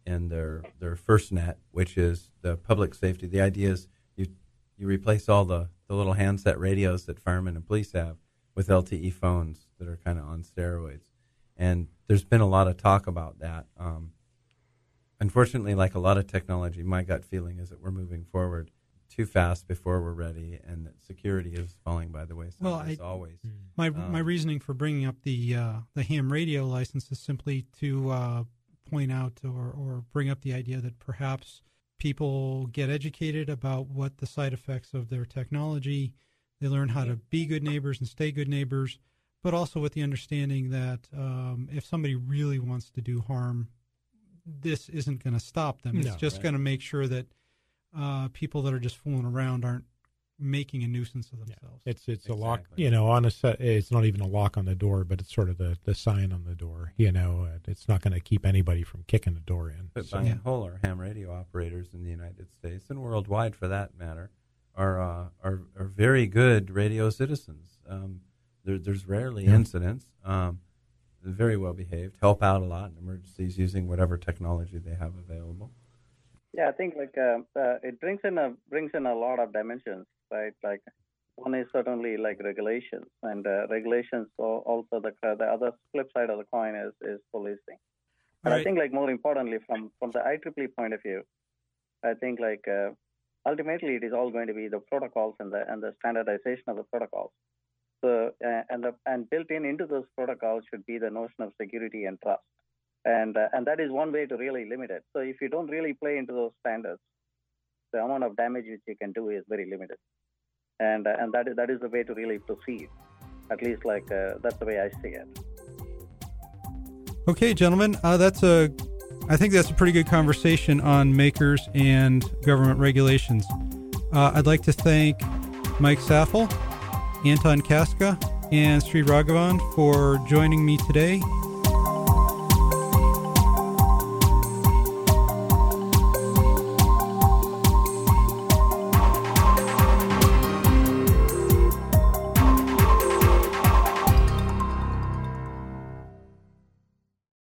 their FirstNet, which is the public safety. The idea is you replace all the little handset radios that firemen and police have with LTE phones that are kind of on steroids. And there's been a lot of talk about that. Unfortunately, like a lot of technology, my gut feeling is that we're moving forward too fast before we're ready, and that security is falling by the wayside, as always. My reasoning for bringing up the ham radio license is simply to point out or bring up the idea that perhaps people get educated about what the side effects of their technology. They learn how to be good neighbors and stay good neighbors, but also with the understanding that if somebody really wants to do harm, this isn't going to stop them. It's just going to make sure that people that are just fooling around aren't making a nuisance of themselves. Yeah. It's exactly. A lock, on a set. It's not even a lock on the door, but it's sort of the sign on the door. It's not going to keep anybody from kicking the door in. But by and whole, our ham radio operators in the United States and worldwide, for that matter, are very good radio citizens. There's rarely incidents. They're very well behaved, help out a lot in emergencies using whatever technology they have available. Yeah, I think it brings in a lot of dimensions, right? Like one is certainly like regulations, and regulations. Also, the other flip side of the coin is policing. But right. I think more importantly, from the IEEE point of view, I think ultimately it is all going to be the protocols and the standardization of the protocols. So and built into those protocols should be the notion of security and trust. And that is one way to really limit it. So if you don't really play into those standards, the amount of damage which you can do is very limited. And that is the way to really proceed. At least that's the way I see it. Okay, gentlemen, I think that's a pretty good conversation on makers and government regulations. I'd like to thank Mike Saffel, Anton Kaska, and Sri Raghavan for joining me today